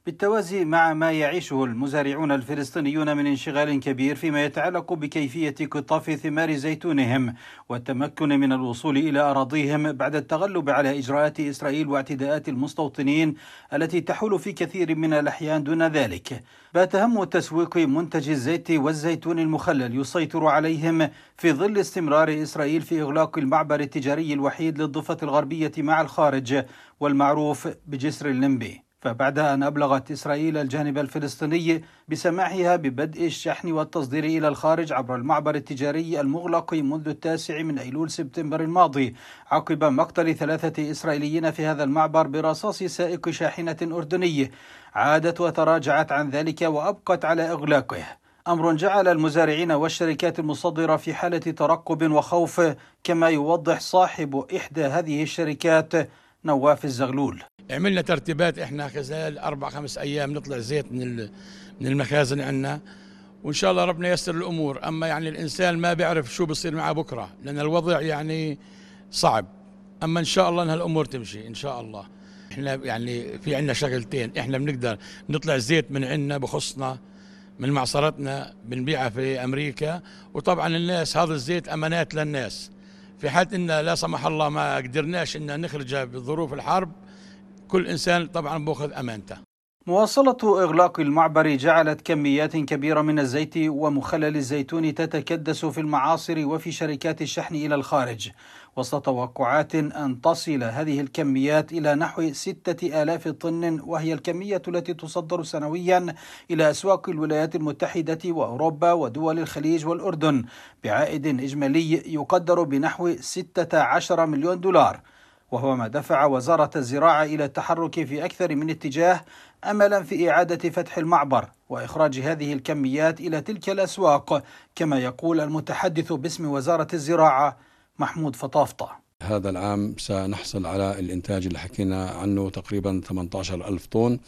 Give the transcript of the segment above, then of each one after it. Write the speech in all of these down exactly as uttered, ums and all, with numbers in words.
بالتوازي مع ما يعيشه المزارعون الفلسطينيون من انشغال كبير فيما يتعلق بكيفية قطاف ثمار زيتونهم والتمكن من الوصول إلى أراضيهم بعد التغلب على إجراءات إسرائيل واعتداءات المستوطنين التي تحول في كثير من الأحيان دون ذلك، بات هم تسويق منتج الزيت والزيتون المخلل يسيطر عليهم في ظل استمرار إسرائيل في إغلاق المعبر التجاري الوحيد للضفة الغربية مع الخارج والمعروف بجسر الليمبي. فبعد أن أبلغت إسرائيل الجانب الفلسطيني بسماحها ببدء الشحن والتصدير إلى الخارج عبر المعبر التجاري المغلق منذ التاسع من أيلول سبتمبر الماضي عقب مقتل ثلاثة إسرائيليين في هذا المعبر برصاص سائق شاحنة أردني، عادت وتراجعت عن ذلك وأبقت على إغلاقه، أمر جعل المزارعين والشركات المصدرة في حالة ترقب وخوف، كما يوضح صاحب إحدى هذه الشركات نواف الزغلول. عملنا ترتيبات احنا خلال اربع خمس ايام نطلع زيت من من المخازن عندنا، وان شاء الله ربنا ييسر الامور. اما يعني الانسان ما بيعرف شو بصير معه بكره، لان الوضع يعني صعب. اما ان شاء الله انها الامور تمشي ان شاء الله. احنا يعني في عندنا شغلتين، احنا بنقدر نطلع زيت من عندنا بخصنا من معصرتنا بنبيعها في امريكا، وطبعا الناس هذا الزيت امانات للناس. في حال ان لا سمح الله ما قدرناش ان نخرجها بظروف الحرب، كل إنسان طبعا بأخذ أمانته. مواصلة إغلاق المعبر جعلت كميات كبيرة من الزيت ومخلل الزيتون تتكدس في المعاصر وفي شركات الشحن إلى الخارج، وسط توقعات أن تصل هذه الكميات إلى نحو ستة آلاف طن، وهي الكمية التي تصدر سنويا إلى أسواق الولايات المتحدة وأوروبا ودول الخليج والأردن بعائد إجمالي يقدر بنحو ستة عشر مليون دولار، وهو ما دفع وزارة الزراعة إلى التحرك في أكثر من اتجاه أملا في إعادة فتح المعبر وإخراج هذه الكميات إلى تلك الأسواق، كما يقول المتحدث باسم وزارة الزراعة محمود فطافطة. هذا العام سنحصل على الإنتاج اللي حكينا عنه تقريبا ثمانية عشر ألف طن،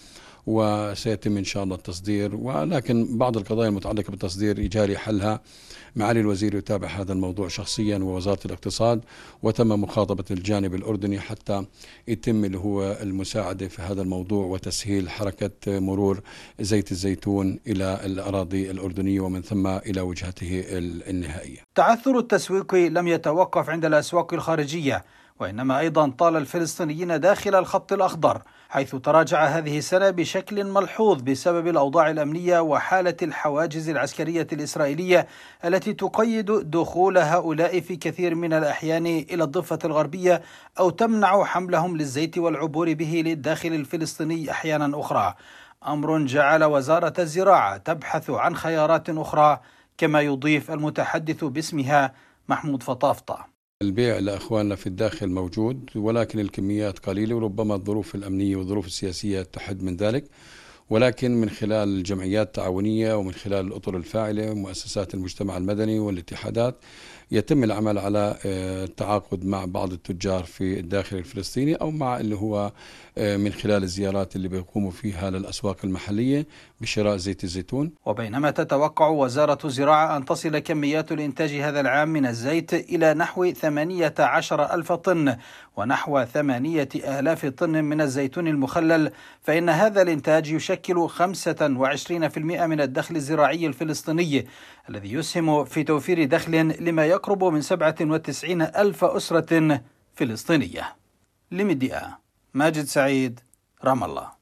وسيتم إن شاء الله التصدير، ولكن بعض القضايا المتعلقة بالتصدير يجاري حلها. معالي الوزير يتابع هذا الموضوع شخصيا ووزارة الاقتصاد، وتم مخاطبة الجانب الأردني حتى يتم اللي هو المساعدة في هذا الموضوع وتسهيل حركة مرور زيت الزيتون إلى الأراضي الأردنية ومن ثم إلى وجهته النهائية. تعثر التسويق لم يتوقف عند الأسواق الخارجية، وإنما أيضا طال الفلسطينيين داخل الخط الأخضر، حيث تراجع هذه السنة بشكل ملحوظ بسبب الأوضاع الأمنية وحالة الحواجز العسكرية الإسرائيلية التي تقيد دخول هؤلاء في كثير من الأحيان إلى الضفة الغربية أو تمنع حملهم للزيت والعبور به للداخل الفلسطيني أحيانا أخرى، أمر جعل وزارة الزراعة تبحث عن خيارات أخرى، كما يضيف المتحدث باسمها محمود فطافطة. البيع لأخواننا في الداخل موجود، ولكن الكميات قليلة، وربما الظروف الأمنية والظروف السياسية تحد من ذلك، ولكن من خلال الجمعيات التعاونية ومن خلال الأطر الفاعلة ومؤسسات المجتمع المدني والاتحادات يتم العمل على التعاقد مع بعض التجار في الداخل الفلسطيني أو مع اللي هو من خلال الزيارات اللي بيقوموا فيها للأسواق المحلية بشراء زيت الزيتون. وبينما تتوقع وزارة الزراعة أن تصل كميات الإنتاج هذا العام من الزيت إلى نحو ثمانية عشر ألف طن ونحو ثمانية آلاف طن من الزيتون المخلل، فإن هذا الإنتاج يشكل خمسة وعشرين بالمئة من الدخل الزراعي الفلسطيني الذي يسهم في توفير دخل لما يقرب من سبعة وتسعين ألف أسرة فلسطينية. لميديا، ماجد سعيد، رام الله.